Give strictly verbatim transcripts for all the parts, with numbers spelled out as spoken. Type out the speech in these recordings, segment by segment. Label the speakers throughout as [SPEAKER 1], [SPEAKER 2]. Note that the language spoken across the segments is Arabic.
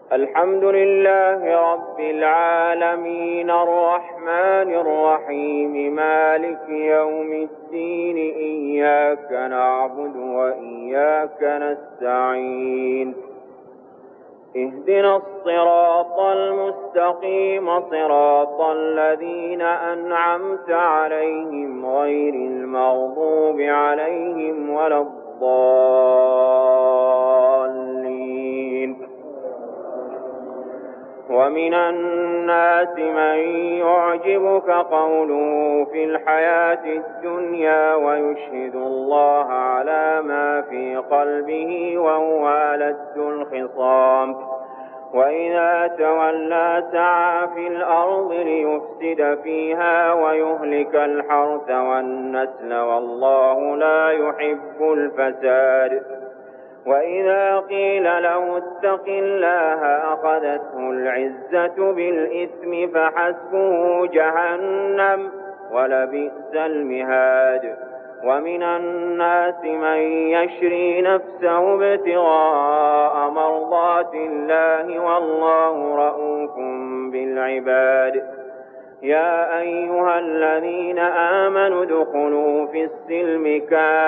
[SPEAKER 1] الحمد لله رب العالمين الرحمن الرحيم مالك يوم الدين إياك نعبد وإياك نستعين اهدنا الصراط المستقيم صراط الذين أنعمت عليهم غير المغضوب عليهم ولا الضالين. ومن الناس من يعجبك قوله في الحياة الدنيا ويشهد الله على ما في قلبه وهو ألد الخصام وإذا تولى سعى في الأرض ليفسد فيها ويهلك الحرث والنسل والله لا يحب الفساد. وإذا قيل له اتق الله أخذته العزة بالإثم فحسبه جهنم ولبئس المهاد. ومن الناس من يشري نفسه ابتغاء مرضات الله والله رؤوف بالعباد. يا أيها الذين آمنوا ادخلوا في السلم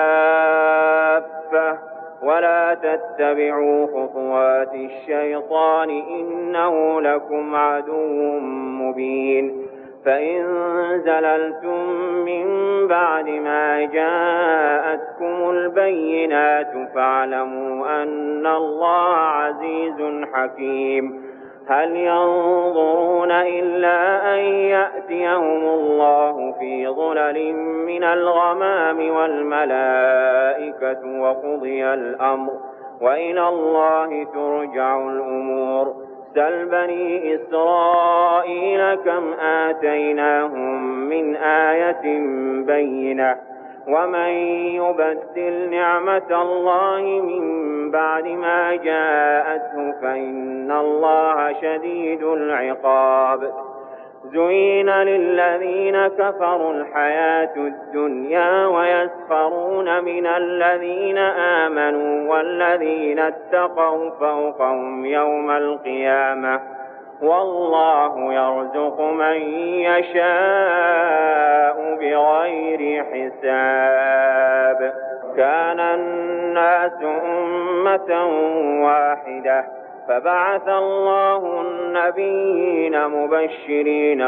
[SPEAKER 1] كافة ولا تتبعوا خطوات الشيطان إنه لكم عدو مبين. فإن زللتم من بعد ما جاءتكم البينات فاعلموا أن الله عزيز حكيم. هل ينظرون إلا أن يأتيهم الله في ظلل من الغمام والملائكة وقضي الأمر وإلى الله ترجع الأمور. سل بني إسرائيل كم آتيناهم من آية بينة ومن يبدل نعمة الله من بعد ما جاءته فإن الله شديد العقاب. زين للذين كفروا الحياة الدنيا ويسخرون من الذين آمنوا والذين اتقوا فوقهم يوم القيامة والله يرزق من يشاء بغير حساب. كان الناس أمة واحدة فبعث الله النبيين مبشرين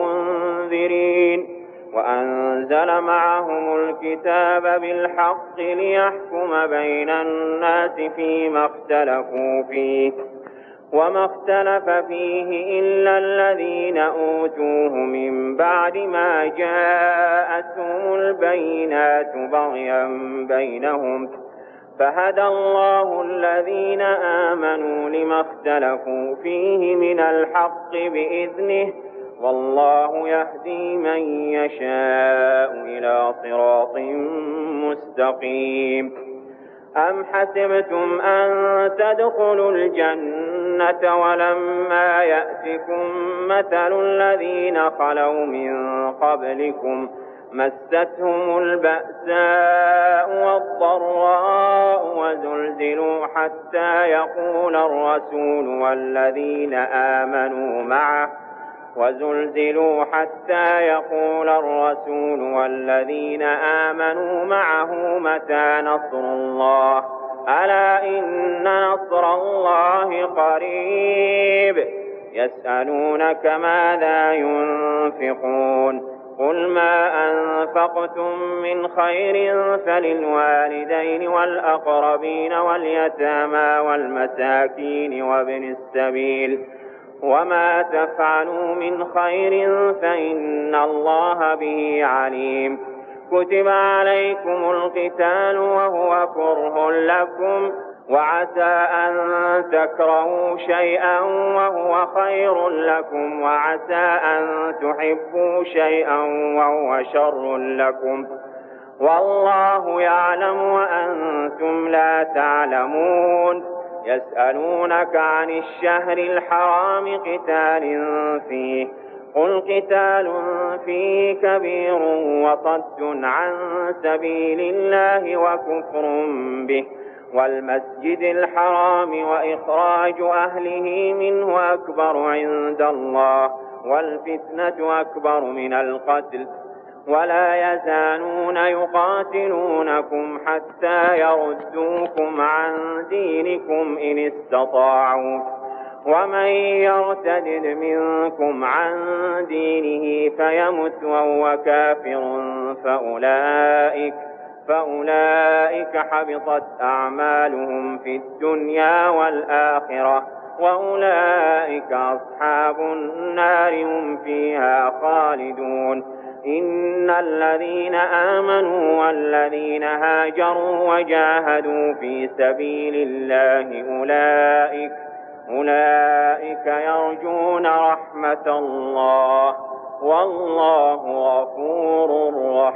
[SPEAKER 1] ومنذرين وأنزل معهم الكتاب بالحق ليحكم بين الناس فيما اختلفوا فيه وما اختلف فيه إلا الذين أوتوه من بعد ما جاءتهم البينات بغيا بينهم فهدى الله الذين آمنوا لما اختلفوا فيه من الحق بإذنه والله يهدي من يشاء إلى صراط مستقيم. أم حسبتم أن تدخلوا الجنة ولما يأتكم مثل الذين خلوا من قبلكم مستهم البأساء والضراء وزلزلوا حتى يقول الرسول والذين آمنوا معه وزلزلوا حتى يقول الرسول والذين آمنوا معه متى نصر الله ألا إن نصر الله قريب. يسألونك ماذا ينفقون قل ما أنفقتم من خير فللوالدين والأقربين واليتامى والمساكين وابن السبيل وما تفعلوا من خير فإن الله به عليم. كتب عليكم القتال وهو كره لكم وعسى أن تكرهوا شيئا وهو خير لكم وعسى أن تحبوا شيئا وهو شر لكم والله يعلم وأنتم لا تعلمون. يسألونك عن الشهر الحرام قتال فيه قل قتال فيه كبير وصد عن سبيل الله وكفر به والمسجد الحرام وإخراج أهله منه أكبر عند الله والفتنة أكبر من القتل ولا يزالون يقاتلونكم حتى يردوكم عن دينكم إن استطاعوا ومن يرتد منكم عن دينه فيمت وهو كافر فأولئك فأولئك حبطت أعمالهم في الدنيا والآخرة وأولئك أصحاب النار هم فيها خالدون. إن الذين آمنوا والذين هاجروا وجاهدوا في سبيل الله أولئك أولئك يرجون رحمة الله والله غفور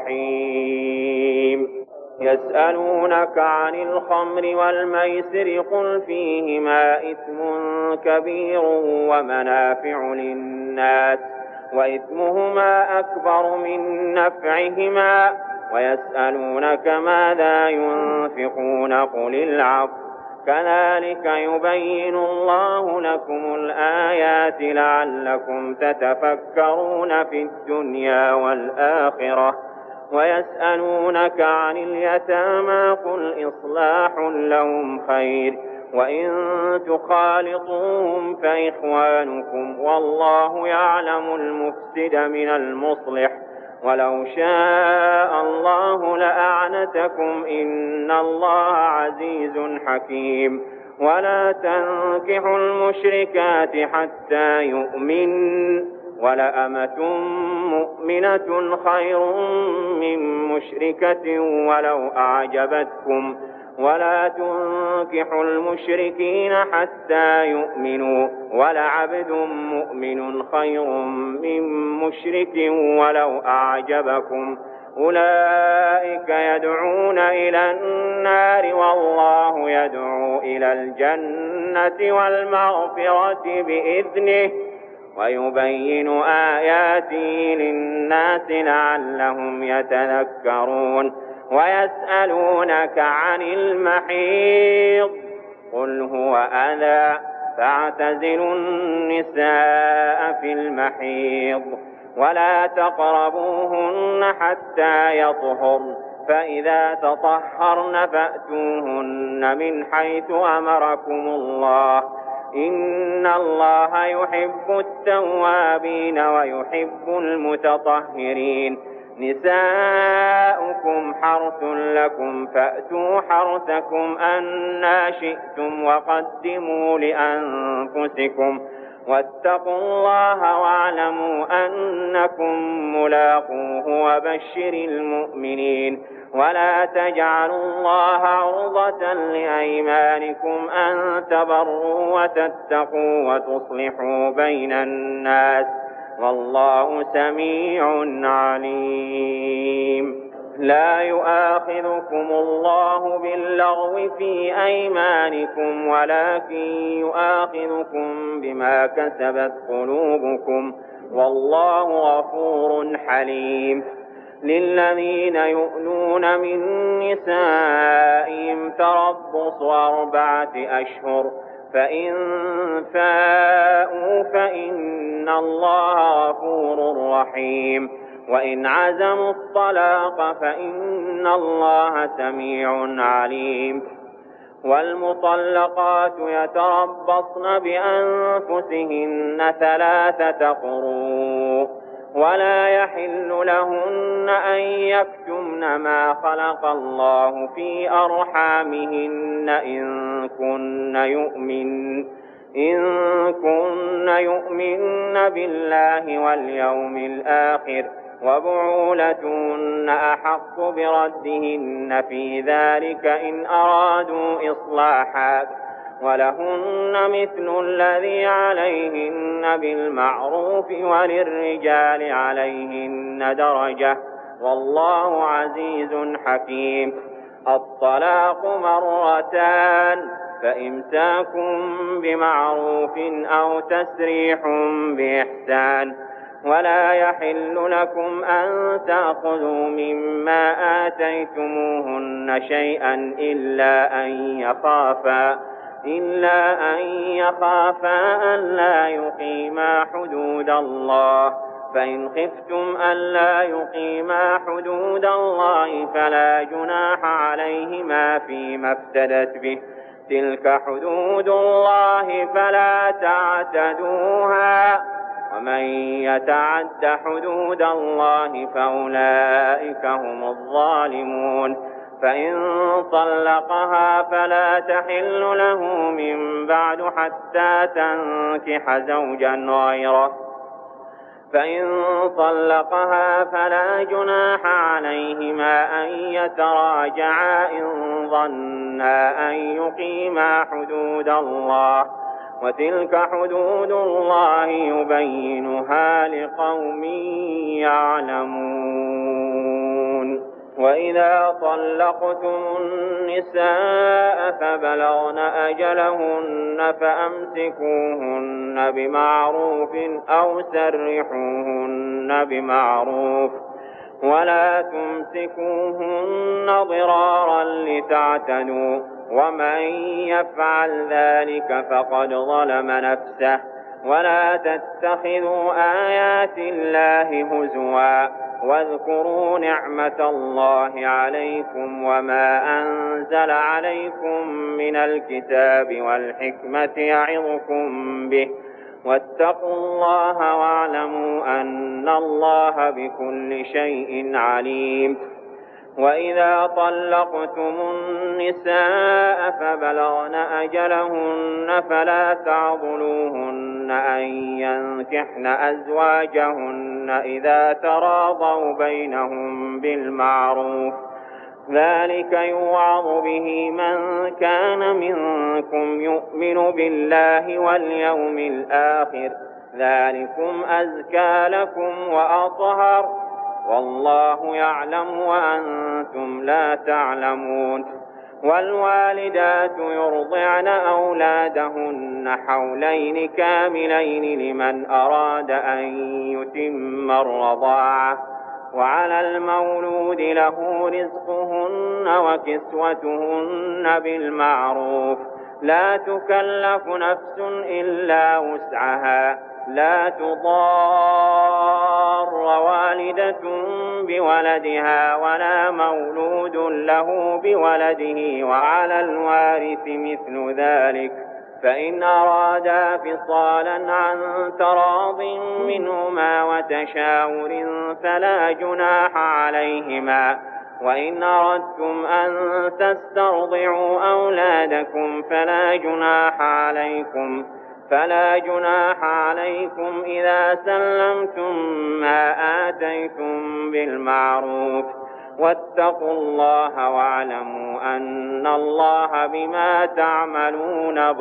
[SPEAKER 1] رحيم. يسألونك عن الخمر والميسر قل فيهما إثم كبير ومنافع للناس وإثمهما أكبر من نفعهما ويسألونك ماذا ينفقون قل العفو كذلك يبين الله لكم الآيات لعلكم تتفكرون في الدنيا والآخرة ويسألونك عن اليتامى قل إصلاح لهم خير وإن تخالطوهم فإخوانكم والله يعلم المفسد من المصلح ولو شاء الله لأعنتكم إن الله عزيز حكيم. ولا تنكحوا المشركات حتى يؤمن ولأمة مؤمنة خير من مشركة ولو أعجبتكم ولا تنكحوا المشركين حتى يؤمنوا ولعبد مؤمن خير من مشرك ولو أعجبكم أولئك يدعون إلى النار والله يدعو إلى الجنة والمغفرة بإذنه ويبين آياته للناس لعلهم يتذكرون. ويسألونك عن المحيض قل هو أذى فاعتزلوا النساء في المحيض ولا تقربوهن حتى يطهرن فإذا تطهرن فأتوهن من حيث أمركم الله إن الله يحب التوابين ويحب المتطهرين. نساؤكم حرث لكم فأتوا حرثكم أنى شئتم وقدموا لأنفسكم واتقوا الله واعلموا أنكم ملاقوه وبشر المؤمنين. ولا تجعلوا الله عرضة لأيمانكم أن تبروا وتتقوا وتصلحوا بين الناس والله سميع عليم. لا يؤاخذكم الله باللغو في أيمانكم ولكن يؤاخذكم بما كسبت قلوبكم والله غفور حليم. للذين يؤلون من نسائهم تربص أربعة أشهر فإن فاءوا فإن الله غفور رحيم. وإن عزموا الطلاق فإن الله سميع عليم. والمطلقات يتربصن بأنفسهن ثلاثة قروء ولا يحل لهن أن يكتمن ما خلق الله في أرحامهن إن كن يؤمن إن كن يؤمن بالله واليوم الآخر وبعولتهن أحق بردهن في ذلك إن أرادوا إصلاحا ولهن مثل الذي عليهن بالمعروف وللرجال عليهن درجة والله عزيز حكيم. الطلاق مرتان فإمساك بمعروف أو تسريح بإحسان ولا يحل لكم أن تأخذوا مما آتيتموهن شيئا إلا أن يخافا إلا أن يخافا ألا يقيما حدود الله، فإن خفتم ألا يقيما حدود الله فلا جناح عليهما فيما افتدت به، تلك حدود الله فلا تعتدوها، ومن يتعد حدود الله فأولئك هم الظالمون. فإن طلقها فلا تحل له من بعد حتى تنكح زوجا غيره، فإن طلقها فلا جناح عليهما أن يتراجعا إن ظنا أن يقيما حدود الله، وتلك حدود الله يبينها لقوم يعلمون. وإذا طلقتم النساء فبلغن أجلهن فأمسكوهن بمعروف أو سرحوهن بمعروف، ولا تمسكوهن ضرارا لتعتدوا، ومن يفعل ذلك فقد ظلم نفسه. ولا تتخذوا آيات الله هزوا، واذكروا نعمة الله عليكم وما أنزل عليكم من الكتاب والحكمة يعظكم به، واتقوا الله واعلموا أن الله بكل شيء عليم. وإذا طلقتم النساء فبلغن أجلهن فلا تعضلوهن أن ينكحن أزواجهن إذا تراضوا بينهم بالمعروف، ذلك يوعظ به من كان منكم يؤمن بالله واليوم الآخر، ذلكم أزكى لكم وأطهر، والله يعلم وأنتم لا تعلمون. والوالدات يرضعن أولادهن حولين كاملين لمن أراد أن يتم الرضاعة، وعلى المولود له رزقهن وكسوتهن بالمعروف، لا تكلف نفس إلا وسعها، لا تضار والدة بولدها ولا مولود له بولده، وعلى الوارث مثل ذلك، فإن أرادا فصالا عن تراض منهما وتشاور فلا جناح عليهما. وإن أردتم أن تسترضعوا أولادكم فلا جناح عليكم فلا جناح عليكم إذا سلمتم ما آتيتم بالمعروف، واتقوا الله واعلموا أن الله بما تعملون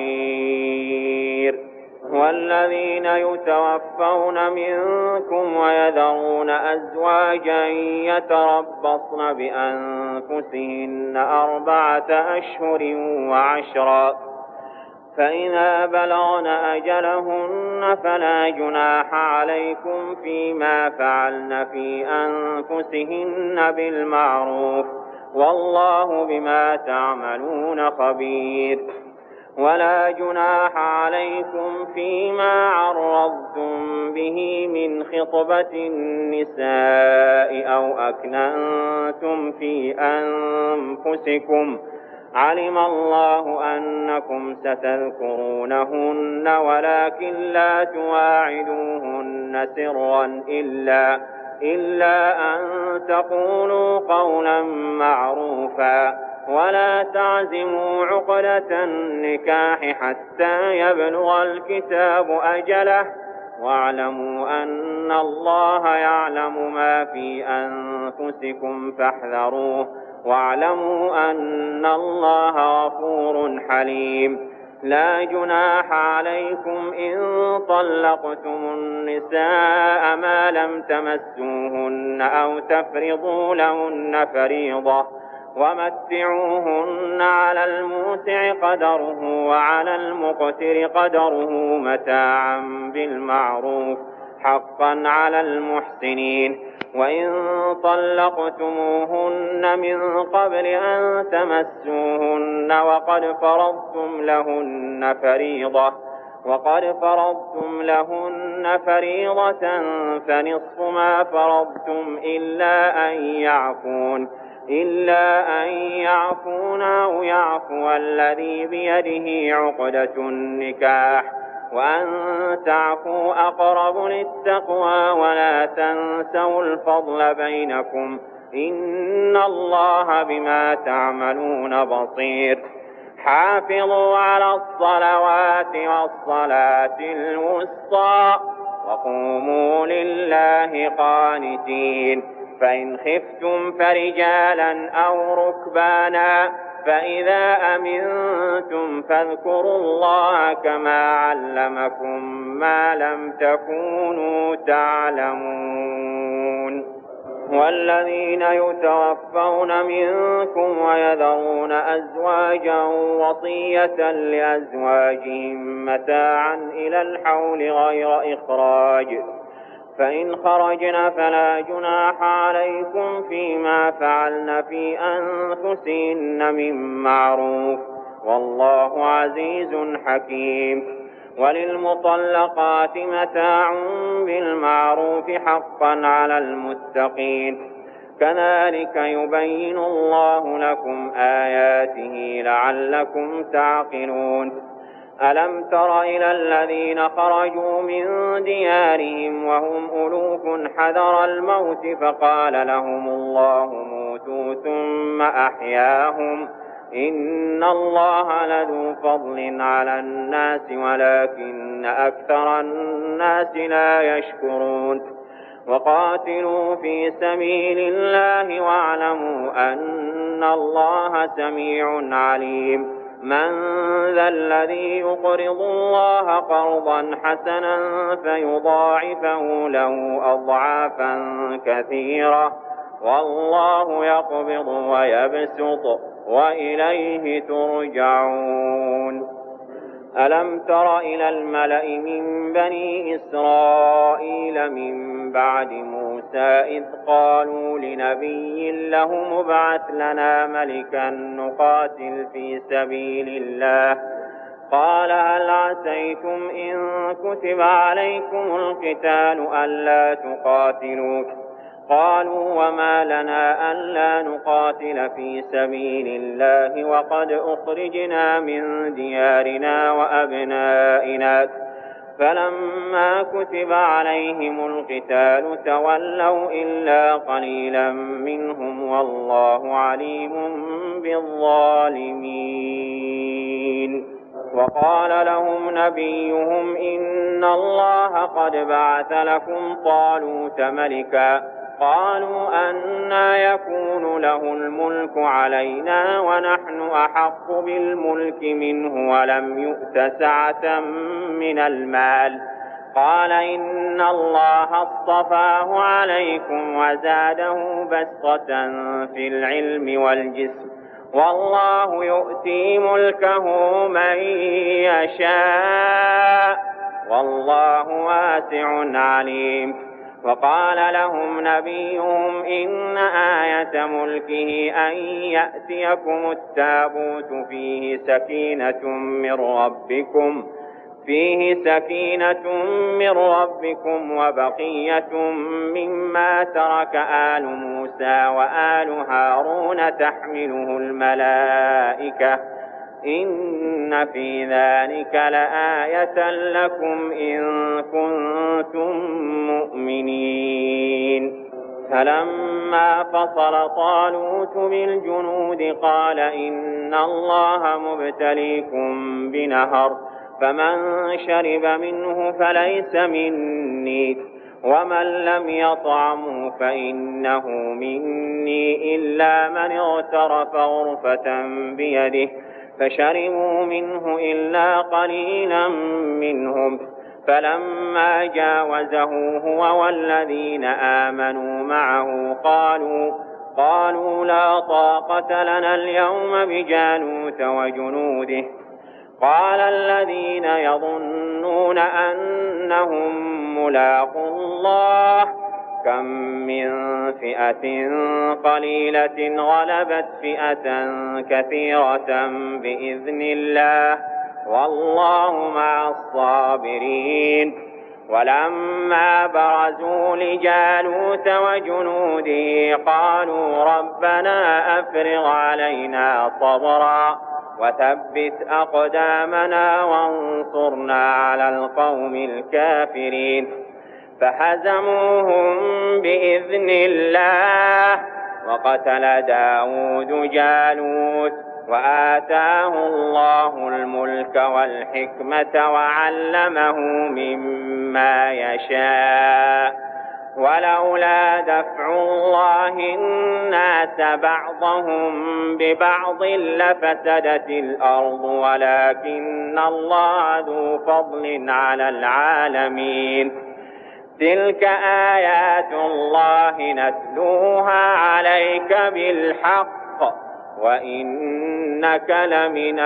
[SPEAKER 1] بصير. والذين يتوفون منكم ويذرون أزواجا يتربصن بأنفسهن أربعة أشهر وعشرا، فإذا بلغن أجلهن فلا جناح عليكم فيما فعلن في أنفسهن بالمعروف، والله بما تعملون خبير. ولا جناح عليكم فيما عرضتم به من خطبة النساء أو أكننتم في أنفسكم، علم الله أنكم ستذكرونهن ولكن لا تواعدوهن سرا إلا, إلا أن تقولوا قولا معروفا، ولا تعزموا عقدة النكاح حتى يبلغ الكتاب أجله، واعلموا أن الله يعلم ما في أنفسكم فاحذروه، واعلموا أن الله غفور حليم. لا جناح عليكم إن طلقتم النساء ما لم تمسوهن أو تفرضوا لهن فريضة، ومتعوهن على الموسع قدره وعلى المقتر قدره متاعا بالمعروف، حقا على المحسنين. وإن طلقتموهن من قبل أن تمسوهن وقد فرضتم لهن فريضة وقد فرضتم لهن فريضة فنصف ما فرضتم إلا أن يعفون إلا أن يعفون أو يعفو الذي بيده عقدة النكاح وأن تعفوا أقرب للتقوى ولا تنسوا الفضل بينكم إن الله بما تعملون بصير. حافظوا على الصلوات والصلاة الوسطى وقوموا لله قانتين. فإن خفتم فرجالا أو ركبانا فإذا أمنتم فاذكروا الله كما علمكم ما لم تكونوا تعلمون. والذين يتوفون منكم ويذرون أزواجا وصية لأزواجهم متاعا إلى الحول غير إخراج فإن خرجن فلا جناح عليكم فيما فعلن في أنفسهن من معروف والله عزيز حكيم. وللمطلقات متاع بالمعروف حقا على المتقين كذلك يبين الله لكم آياته لعلكم تعقلون. ألم تر إلى الذين خرجوا من ديارهم وهم ألوف حذر الموت فقال لهم الله موتوا ثم أحياهم إن الله لذو فضل على الناس ولكن أكثر الناس لا يشكرون. وقاتلوا في سبيل الله واعلموا أن الله سميع عليم. من ذا الذي يقرض الله قرضا حسنا فيضاعفه له أضعافا كثيرة والله يقبض ويبسط وإليه ترجعون. ألم تر إلى الملأ من بني إسرائيل من بعد موسى إذ قالوا لنبي له مبعث لنا ملكا نقاتل في سبيل الله قال هل عسيتم إن كتب عليكم القتال ألا تقاتلوا قالوا وما لنا ألا نقاتل في سبيل الله وقد أخرجنا من ديارنا وأبنائنا فلما كتب عليهم القتال تولوا إلا قليلا منهم والله عليم بالظالمين. وقال لهم نبيهم إن الله قد بعث لكم طالوت ملكا قالوا أنى يكون له الملك علينا ونحن أحق بالملك منه ولم يؤت سعة من المال قال إن الله اصطفاه عليكم وزاده بسطة في العلم والجسم والله يؤتي ملكه من يشاء والله واسع عليم. وقال لهم نبيهم إن آية ملكه أن يأتيكم التابوت فيه سكينة من ربكم فيه سكينة من ربكم وبقية مما ترك آل موسى وآل هارون تحمله الملائكة إن في ذلك لآية لكم إن كنتم مؤمنين. فلما فصل طالوت بالجنود قال إن الله مبتليكم بنهر فمن شرب منه فليس مني ومن لم يطعمه فإنه مني إلا من اغترف غرفة بيده فشربوا منه إلا قليلا منهم فلما جاوزه هو والذين آمنوا معه قالوا قالوا لا طاقة لنا اليوم بجالوت وجنوده قال الذين يظنون أنهم ملاقو الله كم من فئة قليلة غلبت فئة كثيرة بإذن الله والله مع الصابرين. ولما برزوا لجالوت وجنوده قالوا ربنا أفرغ علينا صبرا وثبت أقدامنا وانصرنا على القوم الكافرين. فهزموهم بإذن الله وقتل داود جالوت وآتاه الله الملك والحكمة وعلمه مما يشاء. ولولا دفع الله الناس بعضهم ببعض لفسدت الأرض ولكن الله ذو فضل على العالمين. تلك آيات الله نتلوها عليك بالحق وإنك لمن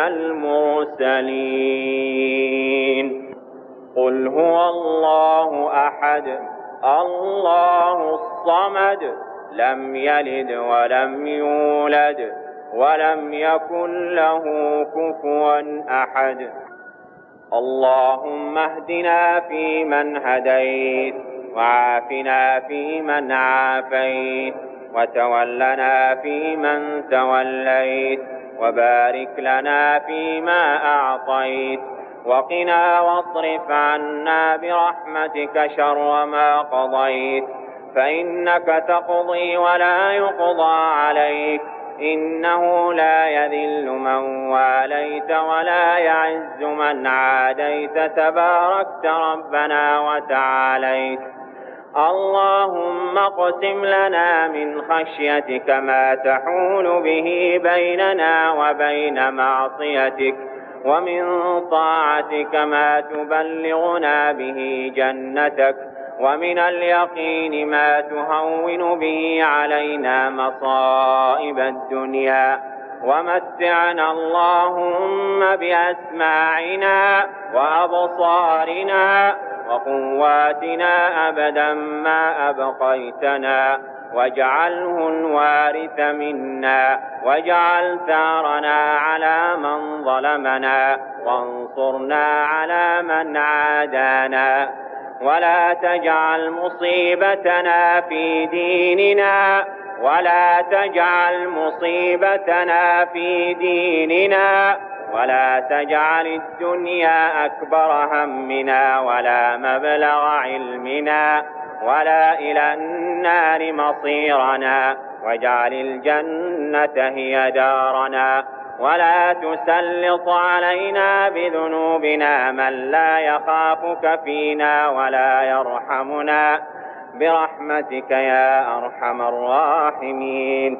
[SPEAKER 1] المرسلين. قل هو الله أحد الله الصمد لم يلد ولم يولد ولم يكن له كفوا أحد. اللهم اهدنا فيمن هديت وعافنا فيمن عافيت وتولنا فيمن توليت وبارك لنا فيما أعطيت وقنا واصرف عنا برحمتك شر ما قضيت فإنك تقضي ولا يقضى عليك إنه لا يذل من واليت ولا يعز من عاديت تباركت ربنا وتعاليت. اللهم اقسم لنا من خشيتك ما تحول به بيننا وبين معصيتك ومن طاعتك ما تبلغنا به جنتك ومن اليقين ما تهون به علينا مصائب الدنيا ومتعنا اللهم بأسماعنا وأبصارنا وقواتنا أبدا ما أبقيتنا واجعله الوارث منا واجعل ثارنا على من ظلمنا وانصرنا على من عادانا ولا تجعل مصيبتنا في ديننا ولا تجعل مصيبتنا في ديننا ولا تجعل الدنيا أكبر همنا ولا مبلغ علمنا ولا إلى النار مصيرنا واجعل الجنة هي دارنا ولا تسلط علينا بذنوبنا من لا يخافك فينا ولا يرحمنا برحمتك يا أرحم الراحمين.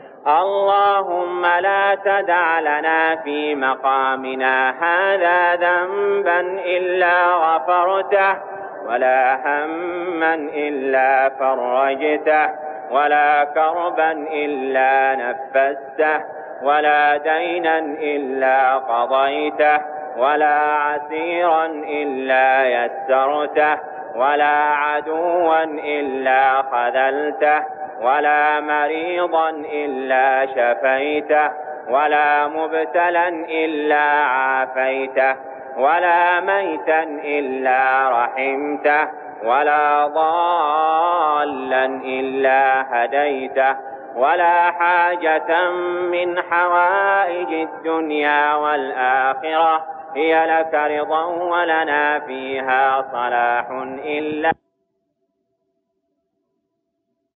[SPEAKER 1] اللهم لا تدع لنا في مقامنا هذا ذنبا إلا غفرته ولا هما إلا فرجته ولا كربا إلا نفسته ولا دينا إلا قضيته ولا عسيرا إلا يسرته ولا عدوا إلا خذلته ولا مريضا إلا شفيته ولا مبتلا إلا عافيته ولا ميتا إلا رحمته ولا ضالا إلا هديته ولا حاجة من حوائج الدنيا والآخرة هي لك رضا ولنا فيها صلاح إلا